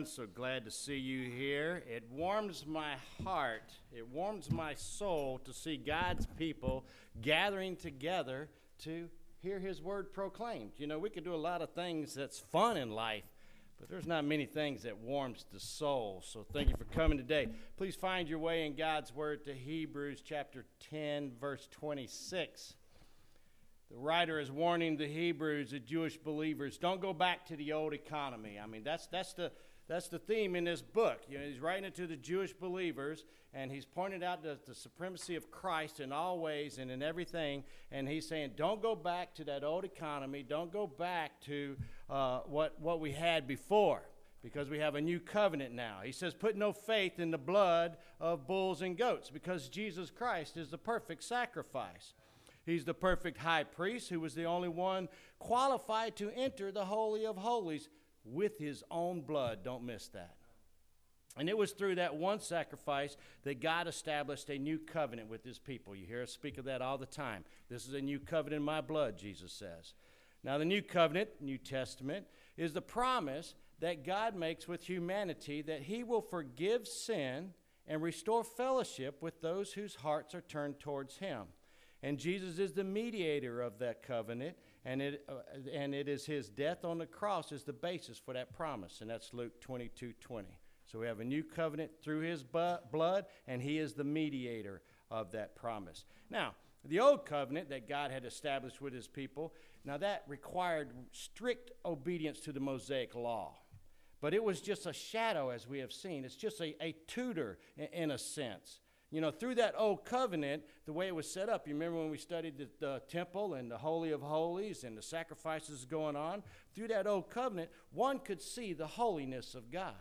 everyone. So glad to see you here. It warms my heart, it warms my soul to see God's people gathering together to hear His word proclaimed. You know, we could do a lot of things that's fun in life, but there's not many things that warms the soul. So thank you for coming today. Please find your way in God's word to Hebrews chapter 10, verse 26. The writer is warning the Hebrews, the Jewish believers, don't go back to the old economy. I mean, that's the theme in this book. You know, he's writing it to the Jewish believers, and he's pointed out the supremacy of Christ in all ways and in everything. And he's saying, don't go back to that old economy. Don't go back to what we had before, because we have a new covenant now. He says, put no faith in the blood of bulls and goats, because Jesus Christ is the perfect sacrifice. He's the perfect high priest who was the only one qualified to enter the Holy of Holies with his own blood. Don't miss that. And it was through that one sacrifice that God established a new covenant with his people. You hear us speak of that all the time. This is a new covenant in my blood, Jesus says. Now, the new covenant, New Testament, is the promise that God makes with humanity that he will forgive sin and restore fellowship with those whose hearts are turned towards him. And Jesus is the mediator of that covenant, and it is his death on the cross is the basis for that promise, and that's Luke 22:20. So we have a new covenant through his blood, and he is the mediator of that promise. Now, the old covenant that God had established with his people, now that required strict obedience to the Mosaic law. But it was just a shadow, as we have seen. It's just a tutor in a sense. You know, through that old covenant, the way it was set up, you remember when we studied the temple and the Holy of Holies and the sacrifices going on? Through that old covenant, one could see the holiness of God.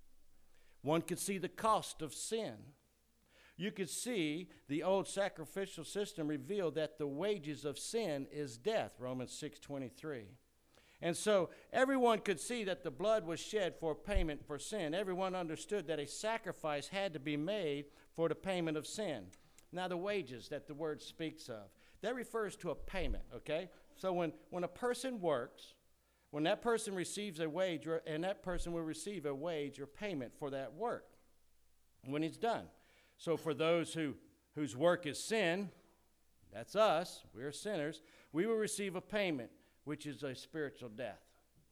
One could see the cost of sin. You could see the old sacrificial system reveal that the wages of sin is death, Romans 6:23. And so everyone could see that the blood was shed for payment for sin. Everyone understood that a sacrifice had to be made for the payment of sin. Now, the wages that the word speaks of, that refers to a payment, okay? So when a person works, when that person receives a wage, and that person will receive a wage or payment for that work when it's done. So for those whose work is sin, that's us, we're sinners, we will receive a payment, which is a spiritual death.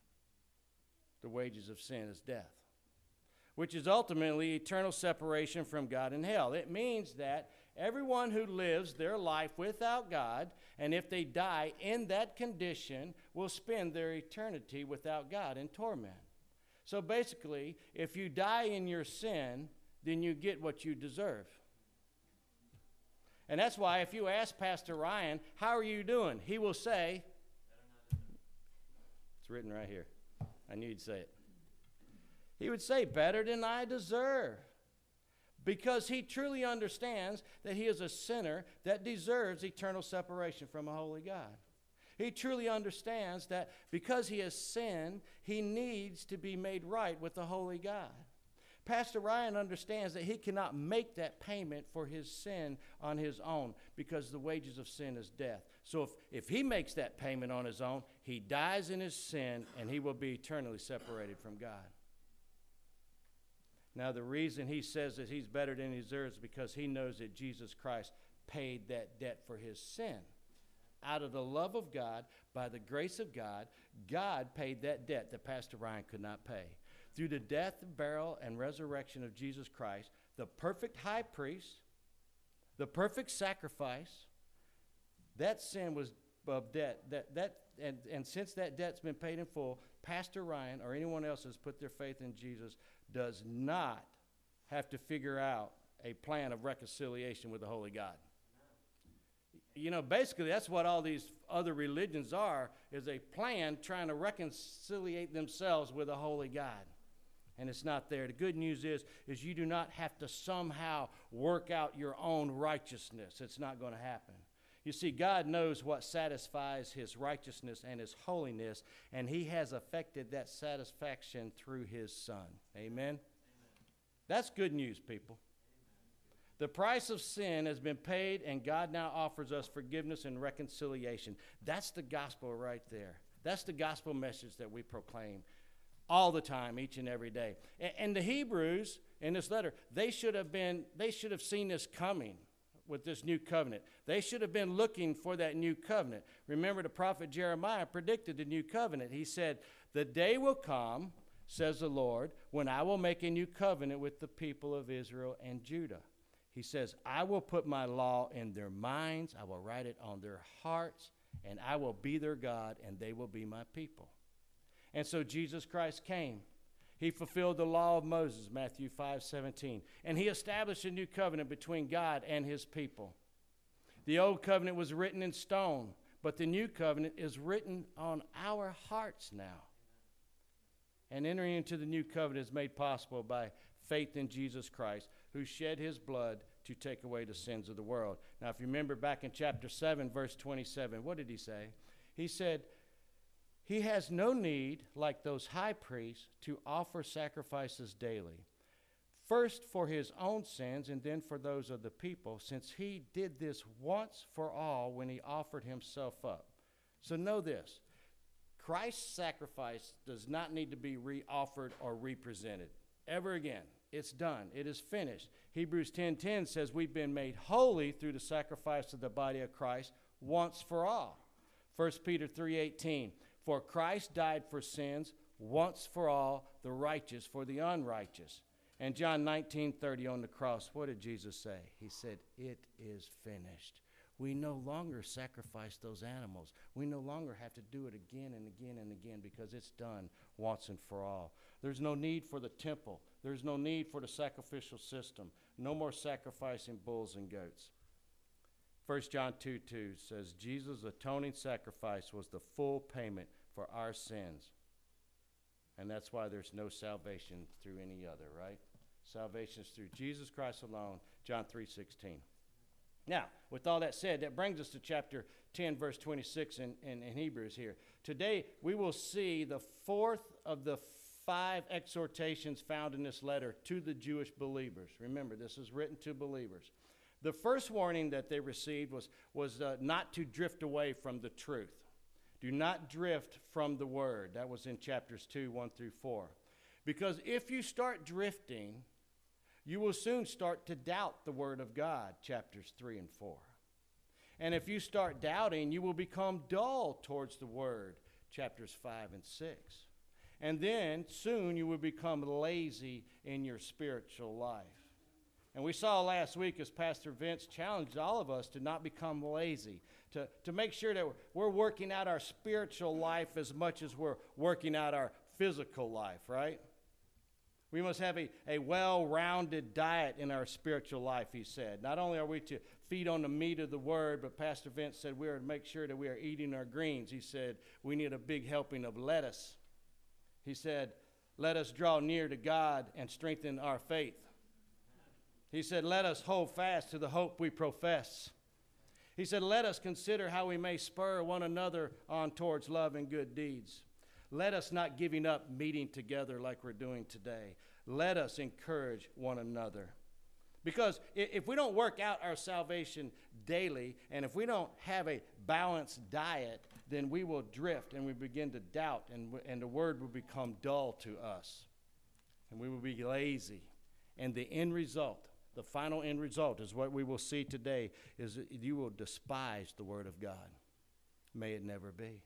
The wages of sin is death, which is ultimately eternal separation from God in hell. It means that everyone who lives their life without God, and if they die in that condition, will spend their eternity without God in torment. So basically, if you die in your sin, then you get what you deserve. And that's why if you ask Pastor Ryan, how are you doing? He will say, it's written right here. I knew you'd say it. He would say, better than I deserve. Because he truly understands that he is a sinner that deserves eternal separation from a holy God. He truly understands that because he has sinned, he needs to be made right with the holy God. Pastor Ryan understands that he cannot make that payment for his sin on his own because the wages of sin is death. So if he makes that payment on his own, he dies in his sin and he will be eternally separated from God. Now, the reason he says that he's better than he deserves is because he knows that Jesus Christ paid that debt for his sin. Out of the love of God, by the grace of God, God paid that debt that Pastor Ryan could not pay. Through the death, burial, and resurrection of Jesus Christ, the perfect high priest, the perfect sacrifice, that sin was of debt. And since that debt's been paid in full, Pastor Ryan or anyone else that's put their faith in Jesus does not have to figure out a plan of reconciliation with the Holy God. You know, basically that's what all these other religions are, is a plan trying to reconciliate themselves with a holy God. And it's not there. The good news is you do not have to somehow work out your own righteousness. It's not going to happen. You see, God knows what satisfies his righteousness and his holiness, and he has effected that satisfaction through his Son. Amen? Amen. That's good news, people. Amen. The price of sin has been paid, and God now offers us forgiveness and reconciliation. That's the gospel right there. That's the gospel message that we proclaim. all the time, each and every day. And the Hebrews in this letter, they should have seen this coming with this new covenant. They should have been looking for that new covenant. Remember, the prophet Jeremiah predicted the new covenant. He said, "The day will come, says the Lord, when I will make a new covenant with the people of Israel and Judah." He says, "I will put my law in their minds, I will write it on their hearts, and I will be their God, and they will be my people." And so Jesus Christ came. He fulfilled the law of Moses, Matthew 5:17. And he established a new covenant between God and his people. The old covenant was written in stone, but the new covenant is written on our hearts now. And entering into the new covenant is made possible by faith in Jesus Christ, who shed his blood to take away the sins of the world. Now, if you remember back in chapter 7, verse 27, what did he say? He said, "He has no need, like those high priests, to offer sacrifices daily, first for his own sins and then for those of the people, since he did this once for all when he offered himself up." So know this, Christ's sacrifice does not need to be re-offered or represented ever again. It's done. It is finished. Hebrews 10:10 says we've been made holy through the sacrifice of the body of Christ once for all. 1 Peter 3:18, "For Christ died for sins once for all, the righteous for the unrighteous." And John 19:30 on the cross, what did Jesus say? He said, "It is finished." We no longer sacrifice those animals. We no longer have to do it again and again and again because it's done once and for all. There's no need for the temple. There's no need for the sacrificial system. No more sacrificing bulls and goats. 1 John 2:2 says, "Jesus' atoning sacrifice was the full payment for our sins." And that's why there's no salvation through any other, right? Salvation is through Jesus Christ alone, John 3:16. Now, with all that said, that brings us to chapter 10, verse 26 in Hebrews here. Today, we will see the fourth of the 5 exhortations found in this letter to the Jewish believers. Remember, this is written to believers. The first warning that they received was not to drift away from the truth. Do not drift from the word. That was in chapters 2, 1 through 4. Because if you start drifting, you will soon start to doubt the word of God, chapters 3 and 4. And if you start doubting, you will become dull towards the word, chapters 5 and 6. And then soon you will become lazy in your spiritual life. And we saw last week as Pastor Vince challenged all of us to not become lazy, to make sure that we're working out our spiritual life as much as we're working out our physical life, right? We must have a well-rounded diet in our spiritual life, he said. Not only are we to feed on the meat of the word, but Pastor Vince said we are to make sure that we are eating our greens. He said we need a big helping of lettuce. He said, let us draw near to God and strengthen our faith. He said, let us hold fast to the hope we profess. He said, let us consider how we may spur one another on towards love and good deeds. Let us not giving up meeting together like we're doing today. Let us encourage one another. Because if we don't work out our salvation daily, and if we don't have a balanced diet, then we will drift and we begin to doubt, and the word will become dull to us. And we will be lazy. And the end result, the final end result is what we will see today, is that you will despise the word of God. May it never be.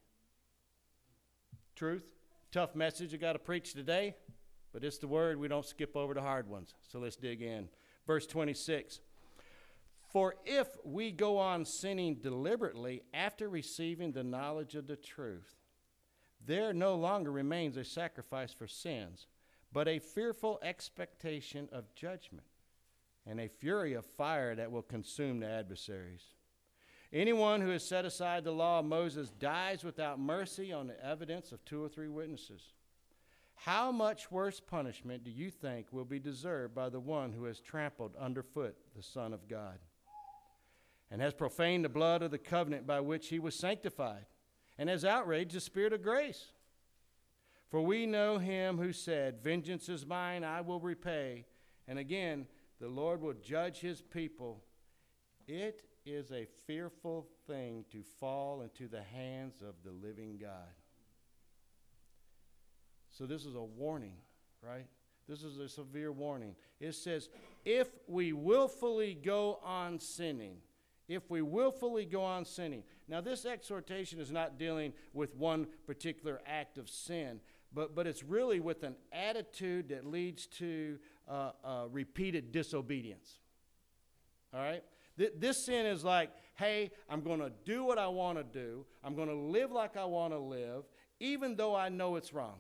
Truth, tough message I got to preach today, but it's the word. We don't skip over the hard ones. So let's dig in. Verse 26. For if we go on sinning deliberately after receiving the knowledge of the truth, there no longer remains a sacrifice for sins, but a fearful expectation of judgment and a fury of fire that will consume the adversaries. Anyone who has set aside the law of Moses dies without mercy on the evidence of 2 or 3 witnesses. How much worse punishment do you think will be deserved by the one who has trampled underfoot the Son of God and has profaned the blood of the covenant by which he was sanctified and has outraged the Spirit of grace? For we know him who said, vengeance is mine, I will repay. And again, the Lord will judge his people. It is a fearful thing to fall into the hands of the living God. So this is a warning, right? This is a severe warning. It says, if we willfully go on sinning, if we willfully go on sinning. Now, this exhortation is not dealing with one particular act of sin, but it's really with an attitude that leads to repeated disobedience. All right? This sin is like, hey, I'm going to do what I want to do. I'm going to live like I want to live, even though I know it's wrong.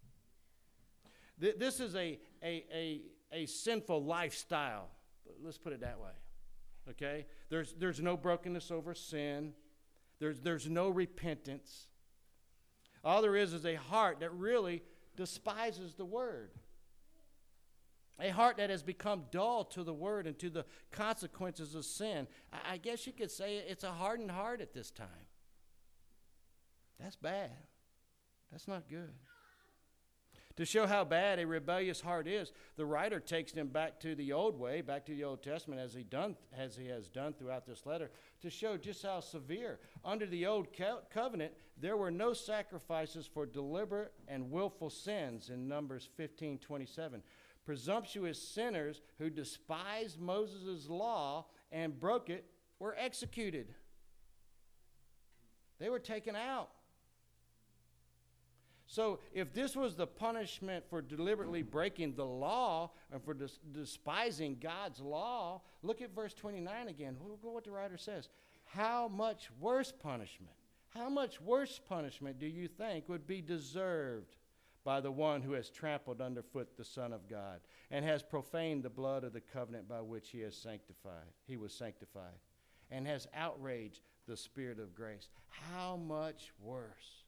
This is a sinful lifestyle. Let's put it that way. Okay? There's no brokenness over sin. There's no repentance. All there is a heart that really despises the word. A heart that has become dull to the word and to the consequences of sin. I guess you could say it's a hardened heart at this time. That's bad. That's not good. To show how bad a rebellious heart is, the writer takes them back to the old way, back to the Old Testament, as he has done throughout this letter, to show just how severe. Under the old covenant, there were no sacrifices for deliberate and willful sins in Numbers 15:27. Presumptuous sinners who despised Moses' law and broke it were executed. They were taken out. So if this was the punishment for deliberately breaking the law and for despising God's law, look at verse 29 again. Look at what the writer says. How much worse punishment do you think would be deserved by the one who has trampled underfoot the Son of God and has profaned the blood of the covenant by which he was sanctified, and has outraged the Spirit of grace? How much worse?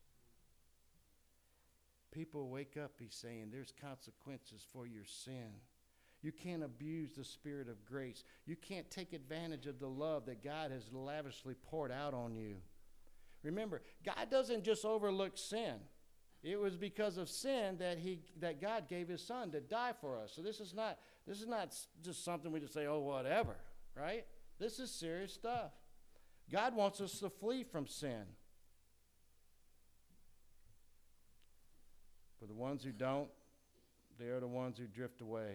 People wake up, he's saying, there's consequences for your sin. You can't abuse the Spirit of grace. You can't take advantage of the love that God has lavishly poured out on you. Remember, God doesn't just overlook sin. It was because of sin that God gave his Son to die for us. So this is not just something we just say, oh, whatever, right? This is serious stuff. God wants us to flee from sin. For the ones who don't, they are the ones who drift away.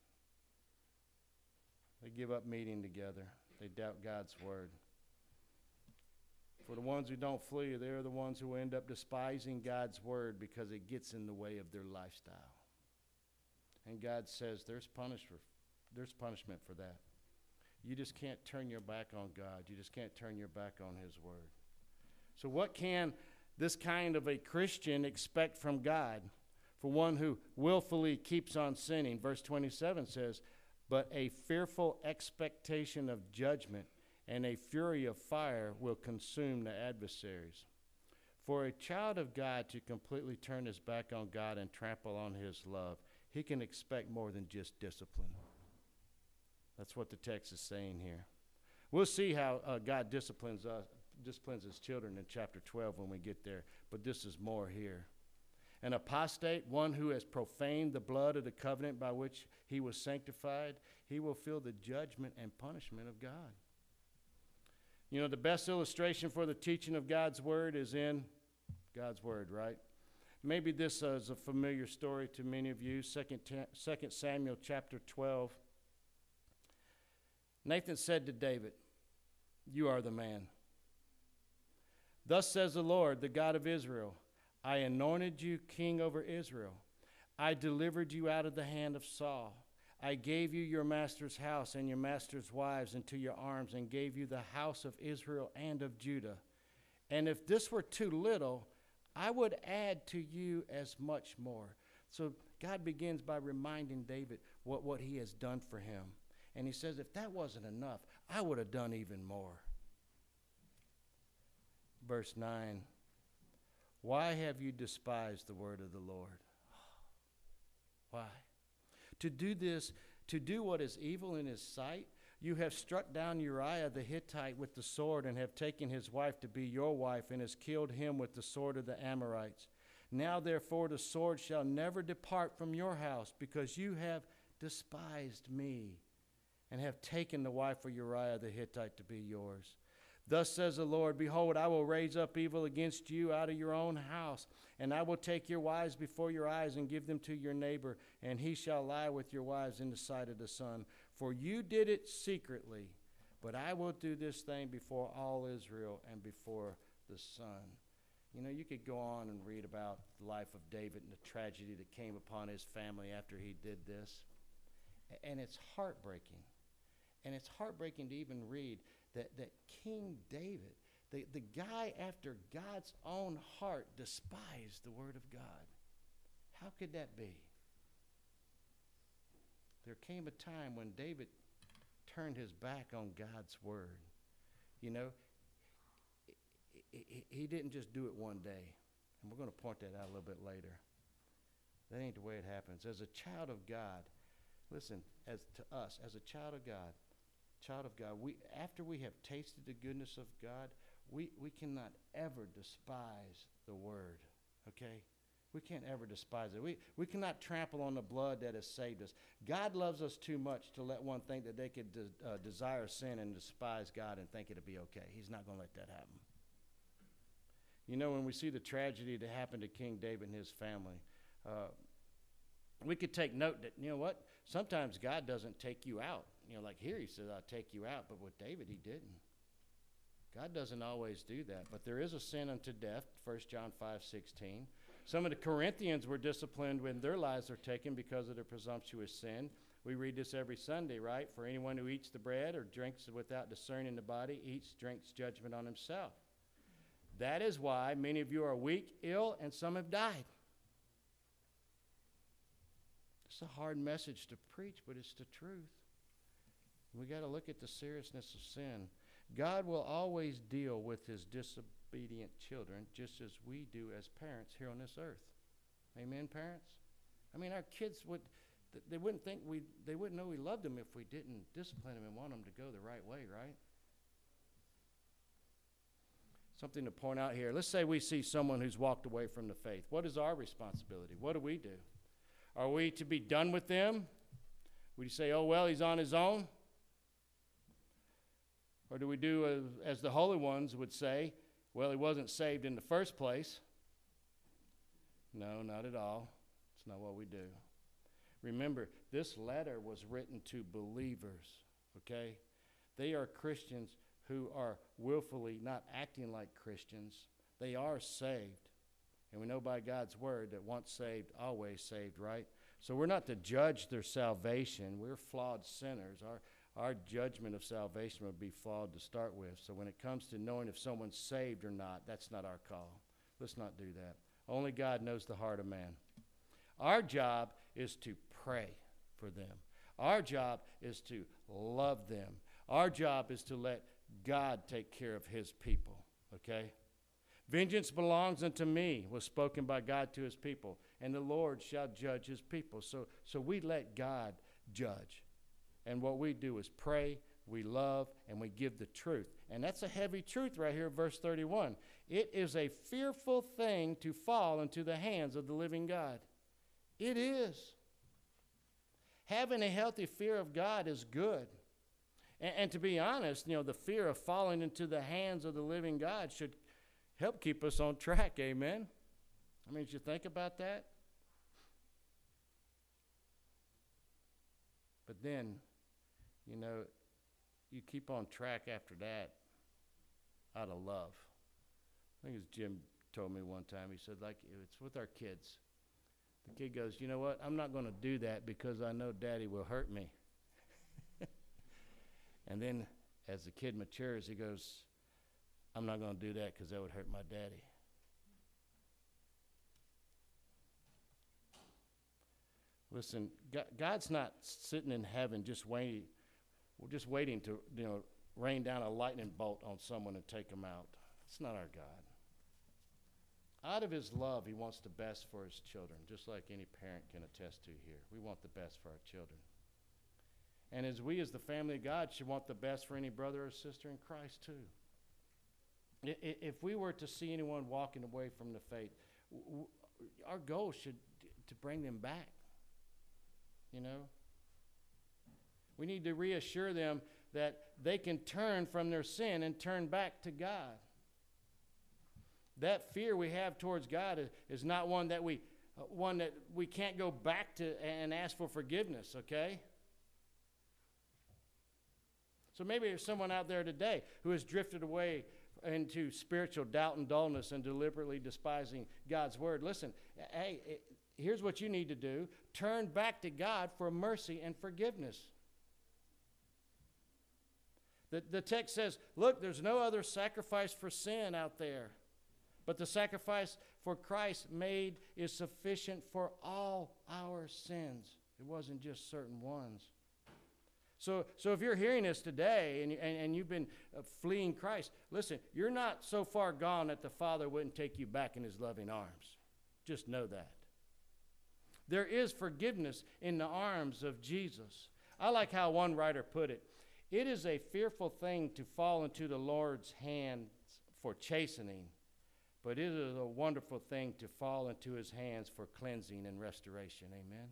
They give up meeting together. They doubt God's word. For the ones who don't flee, they are the ones who end up despising God's word because it gets in the way of their lifestyle. And God says there's punishment for that. You just can't turn your back on God. You just can't turn your back on his word. So what can this kind of a Christian expect from God? For one who willfully keeps on sinning, verse 27 says, but a fearful expectation of judgment and a fury of fire will consume the adversaries. For a child of God to completely turn his back on God and trample on his love, he can expect more than just discipline. That's what the text is saying here. We'll see how God disciplines his children in chapter 12 when we get there, but this is more here. An apostate, one who has profaned the blood of the covenant by which he was sanctified, he will feel the judgment and punishment of God. You know, the best illustration for the teaching of God's word is in God's word, right? Maybe this is a familiar story to many of you. 2 Samuel chapter 12. Nathan said to David, you are the man. Thus says the Lord, the God of Israel, I anointed you king over Israel. I delivered you out of the hand of Saul. I gave you your master's house and your master's wives into your arms and gave you the house of Israel and of Judah. And if this were too little, I would add to you as much more. So God begins by reminding David what he has done for him. And he says, if that wasn't enough, I would have done even more. Verse 9. Why have you despised the word of the Lord? Why? To do what is evil in his sight, you have struck down Uriah the Hittite with the sword and have taken his wife to be your wife and has killed him with the sword of the Amorites. Now therefore the sword shall never depart from your house because you have despised me and have taken the wife of Uriah the Hittite to be yours. Thus says the Lord, behold, I will raise up evil against you out of your own house, and I will take your wives before your eyes and give them to your neighbor, and he shall lie with your wives in the sight of the sun. For you did it secretly, but I will do this thing before all Israel and before the sun. You know, you could go on and read about the life of David and the tragedy that came upon his family after he did this. And it's heartbreaking. And it's heartbreaking to even read that King David, the guy after God's own heart, despised the word of God. How could that be? There came a time when David turned his back on God's word. You know, he didn't just do it one day. And we're going to point that out a little bit later. That ain't the way it happens. As a child of God, listen, as to us, as a child of God, we, after we have tasted the goodness of God, we cannot ever despise the word, okay? We can't ever despise it. We cannot trample on the blood that has saved us. God loves us too much to let one think that they could desire sin and despise God and think it'll be okay. He's not going to let that happen. You know, when we see the tragedy that happened to King David and his family, we could take note that, you know what, sometimes God doesn't take you out. You know, like here he says, I'll take you out, but with David he didn't. God doesn't always do that, but there is a sin unto death, 1 John 5:16. Some of the Corinthians were disciplined when their lives were taken because of their presumptuous sin. We read this every Sunday, right? For anyone who eats the bread or drinks without discerning the body, drinks judgment on himself. That is why many of you are weak, ill, and some have died. It's a hard message to preach, but it's the truth. We got to look at the seriousness of sin. God will always deal with his disobedient children just as we do as parents here on this earth. Amen, parents? I mean, our kids they wouldn't know we loved them if we didn't discipline them and want them to go the right way, right? Something to point out here. Let's say we see someone who's walked away from the faith. What is our responsibility? What do we do? Are we to be done with them? Would you say, oh, well, he's on his own? Or do we do as the holy ones would say, well, he wasn't saved in the first place? No, not at all. It's not what we do. Remember, this letter was written to believers, okay? They are Christians who are willfully not acting like Christians. They are saved. And we know by God's word that once saved, always saved, right? So we're not to judge their salvation. We're flawed sinners. Our judgment of salvation would be flawed to start with. So when it comes to knowing if someone's saved or not, that's not our call. Let's not do that. Only God knows the heart of man. Our job is to pray for them. Our job is to love them. Our job is to let God take care of his people, okay? Vengeance belongs unto me, was spoken by God to his people, and the Lord shall judge his people. So we let God judge. And what we do is pray, we love, and we give the truth. And that's a heavy truth right here, verse 31. It is a fearful thing to fall into the hands of the living God. It is. Having a healthy fear of God is good. And to be honest, the fear of falling into the hands of the living God should help keep us on track, amen? I mean, did you think about that? But then, you keep on track after that out of love. I think it was Jim told me one time, he said, like, it's with our kids. The kid goes, you know what, I'm not going to do that because I know Daddy will hurt me. And then as the kid matures, he goes, I'm not going to do that because that would hurt my daddy. Listen, God's not sitting in heaven just waiting to, rain down a lightning bolt on someone and take them out. It's not our God. Out of his love, he wants the best for his children, just like any parent can attest to here. We want the best for our children. And as the family of God, should want the best for any brother or sister in Christ too. If we were to see anyone walking away from the faith, our goal should to bring them back. We need to reassure them that they can turn from their sin and turn back to God. That fear we have towards God is not one that we can't go back to and ask for forgiveness, okay? So maybe there's someone out there today who has drifted away into spiritual doubt and dullness and deliberately despising God's word. Listen, hey, here's what you need to do. Turn back to God for mercy and forgiveness. The text says, look, there's no other sacrifice for sin out there, but the sacrifice for Christ made is sufficient for all our sins. It wasn't just certain ones. So if you're hearing this today and you've been fleeing Christ, listen, you're not so far gone that the Father wouldn't take you back in his loving arms. Just know that. There is forgiveness in the arms of Jesus. I like how one writer put it. It is a fearful thing to fall into the Lord's hands for chastening, but it is a wonderful thing to fall into his hands for cleansing and restoration. Amen.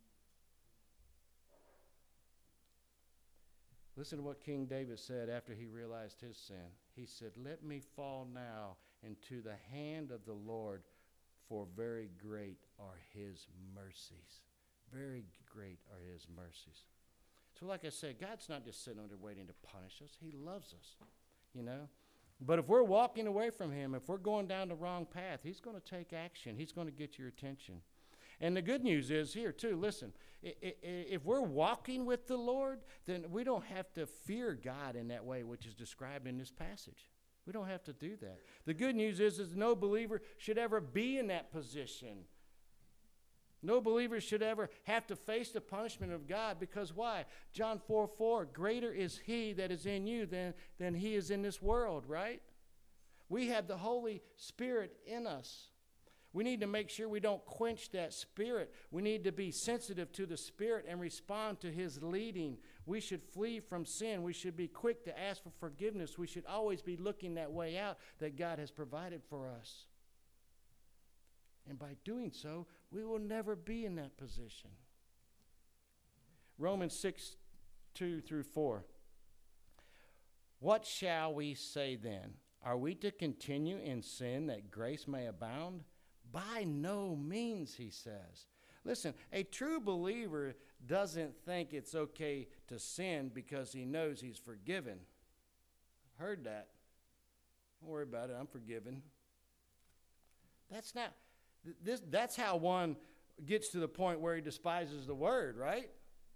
Listen to what King David said after he realized his sin. He said, let me fall now into the hand of the Lord, for very great are his mercies. Very great are his mercies. So like I said, God's not just sitting there waiting to punish us. He loves us, you know. But if we're walking away from him, if we're going down the wrong path, he's going to take action. He's going to get your attention. And the good news is here, too, listen, if we're walking with the Lord, then we don't have to fear God in that way, which is described in this passage. We don't have to do that. The good news is no believer should ever be in that position. No believer should ever have to face the punishment of God, because why? John 4:4, greater is he that is in you than he is in this world, right? We have the Holy Spirit in us. We need to make sure we don't quench that Spirit. We need to be sensitive to the Spirit and respond to his leading. We should flee from sin. We should be quick to ask for forgiveness. We should always be looking that way out that God has provided for us. And by doing so, we will never be in that position. Romans 6:2-4. What shall we say then? Are we to continue in sin that grace may abound? By no means, he says. Listen, a true believer doesn't think it's okay to sin because he knows he's forgiven. I've heard that. Don't worry about it, I'm forgiven. That's how one gets to the point where he despises the word, right?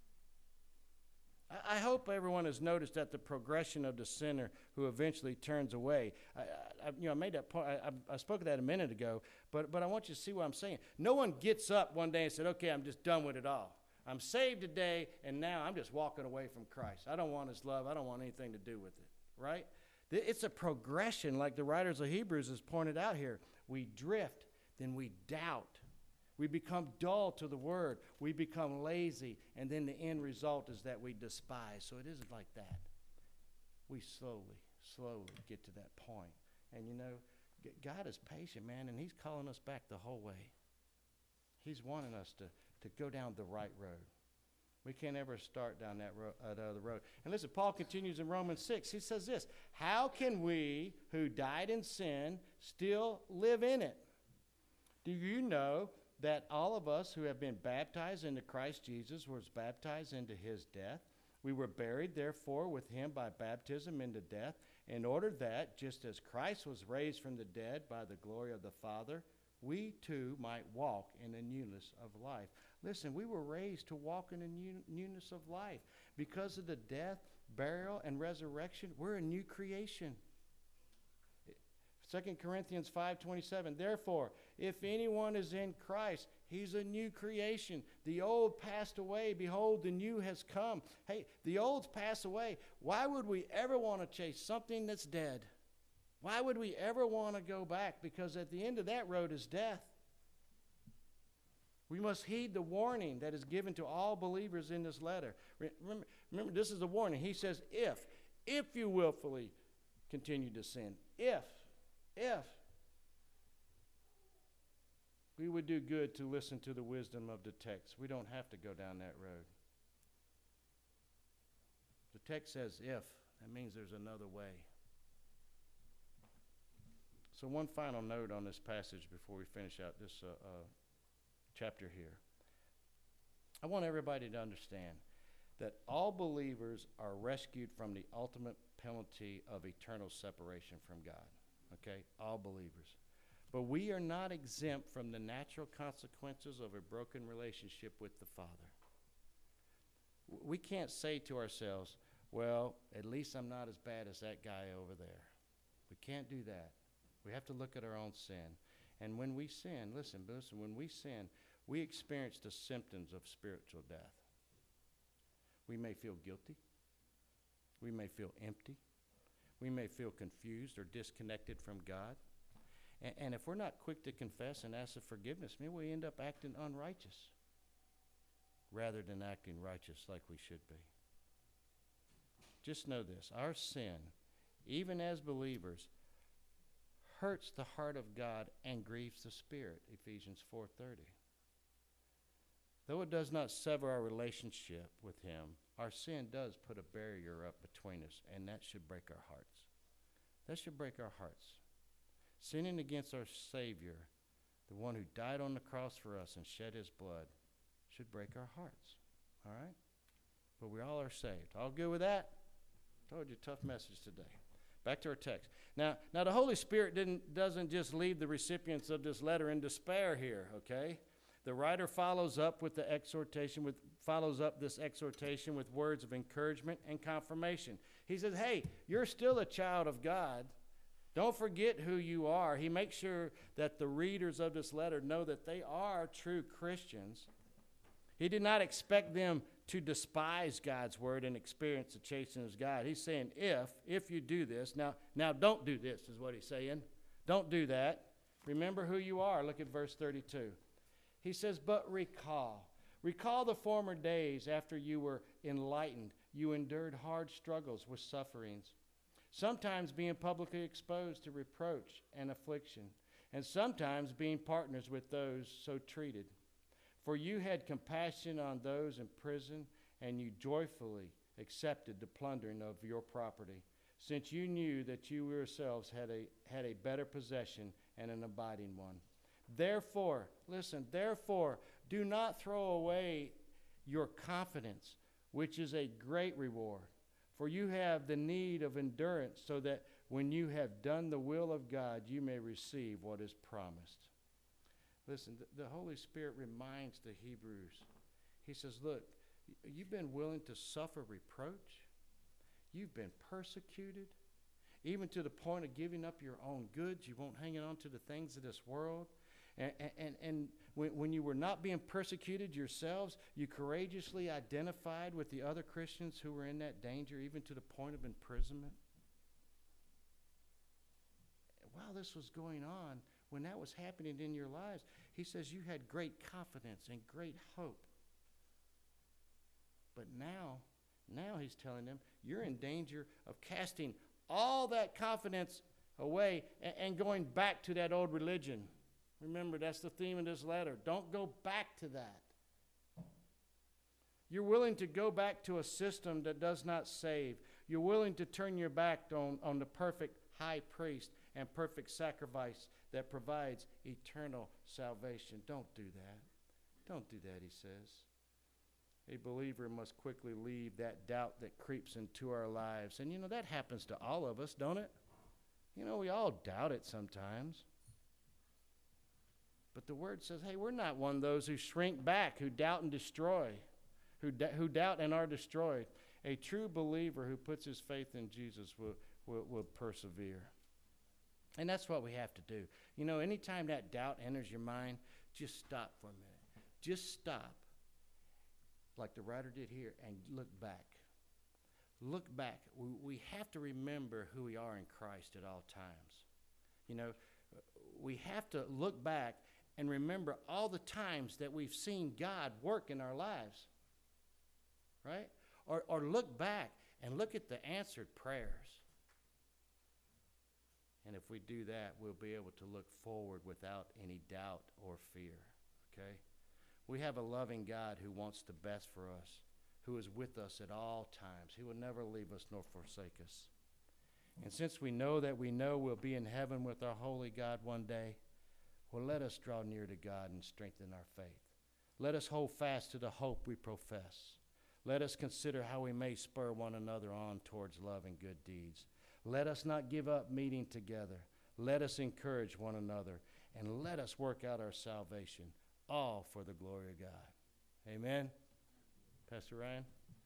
I hope everyone has noticed that the progression of the sinner who eventually turns away. I made that point. I spoke of that a minute ago, but I want you to see what I'm saying. No one gets up one day and said, okay, I'm just done with it all. I'm saved today, and now I'm just walking away from Christ. I don't want his love. I don't want anything to do with it, right? It's a progression, like the writers of Hebrews has pointed out here. We drift, then we doubt. We become dull to the word. We become lazy, and then the end result is that we despise. So it isn't like that. We slowly get to that point. And you know, God is patient, man, and he's calling us back the whole way. He's wanting us to go down the right road. We can't ever start down that other road. And listen, Paul continues in Romans 6. He says this, how can we who died in sin still live in it? Do you know that all of us who have been baptized into Christ Jesus was baptized into his death? We were buried, therefore, with him by baptism into death, in order that, just as Christ was raised from the dead by the glory of the Father, we too might walk in the newness of life. Listen, we were raised to walk in the newness of life. Because of the death, burial, and resurrection, we're a new creation. 2 Corinthians 5:27, therefore, if anyone is in Christ, he's a new creation. The old passed away. Behold, the new has come. Hey, the old's passed away. Why would we ever want to chase something that's dead? Why would we ever want to go back? Because at the end of that road is death. We must heed the warning that is given to all believers in this letter. Remember, this is a warning. He says, if you willfully continue to sin, if we would do good to listen to the wisdom of the text. We don't have to go down that road. The The text says if. That means there's another way. So one final note on this passage before we finish out this chapter here. I want everybody to understand that all believers are rescued from the ultimate penalty of eternal separation from God. Okay? All believers. But we are not exempt from the natural consequences of a broken relationship with the Father. We can't say to ourselves, well, at least I'm not as bad as that guy over there. We can't do that. We have to look at our own sin. And when we sin, listen, when we sin, we experience the symptoms of spiritual death. We may feel guilty. We may feel empty. We may feel confused or disconnected from God. And if we're not quick to confess and ask for forgiveness, maybe we end up acting unrighteous rather than acting righteous like we should be. Just know this, our sin, even as believers, hurts the heart of God and grieves the Spirit, Ephesians 4:30. Though it does not sever our relationship with Him, our sin does put a barrier up between us, and that should break our hearts. That should break our hearts. Sinning against our Savior, the one who died on the cross for us and shed His blood, should break our hearts. All right? But we all are saved. All good with that? Told you, tough message today. Back to our text. Now the Holy Spirit doesn't just leave the recipients of this letter in despair here, okay? The writer follows up this exhortation with words of encouragement and confirmation. He says, hey, you're still a child of God. Don't forget who you are. He makes sure that the readers of this letter know that they are true Christians. He did not expect them to despise God's word and experience the chastening of God. He's saying, if you do this, now don't do this, is what he's saying. Don't do that. Remember who you are. Look at verse 32. He says, but recall the former days after you were enlightened. You endured hard struggles with sufferings, sometimes being publicly exposed to reproach and affliction, and sometimes being partners with those so treated. For you had compassion on those in prison, and you joyfully accepted the plundering of your property, since you knew that you yourselves had a better possession and an abiding one. Therefore, do not throw away your confidence, which is a great reward. For you have the need of endurance, so that when you have done the will of God, you may receive what is promised. Listen, the Holy Spirit reminds the Hebrews. He says, look, you've been willing to suffer reproach. You've been persecuted, even to the point of giving up your own goods. You won't hang on to the things of this world. And when you were not being persecuted yourselves, you courageously identified with the other Christians who were in that danger, even to the point of imprisonment. While this was going on, when that was happening in your lives, he says you had great confidence and great hope. But now he's telling them, you're in danger of casting all that confidence away and going back to that old religion. Remember, that's the theme of this letter. Don't go back to that. You're willing to go back to a system that does not save. You're willing to turn your back on the perfect high priest and perfect sacrifice that provides eternal salvation. Don't do that. Don't do that, he says. A believer must quickly leave that doubt that creeps into our lives. And that happens to all of us, don't it? We all doubt it sometimes. But the word says, hey, we're not one of those who shrink back, who doubt and destroy, who doubt and are destroyed. A true believer who puts his faith in Jesus will persevere. And that's what we have to do. Anytime that doubt enters your mind, just stop for a minute. Just stop, like the writer did here, and look back. Look back. We have to remember who we are in Christ at all times. We have to look back and remember all the times that we've seen God work in our lives, right? Or look back and look at the answered prayers. And if we do that, we'll be able to look forward without any doubt or fear, okay? We have a loving God who wants the best for us, who is with us at all times. He will never leave us nor forsake us. And since we know we'll be in heaven with our holy God one day, well, let us draw near to God and strengthen our faith. Let us hold fast to the hope we profess. Let us consider how we may spur one another on towards love and good deeds. Let us not give up meeting together. Let us encourage one another, and let us work out our salvation, all for the glory of God. Amen. Pastor Ryan?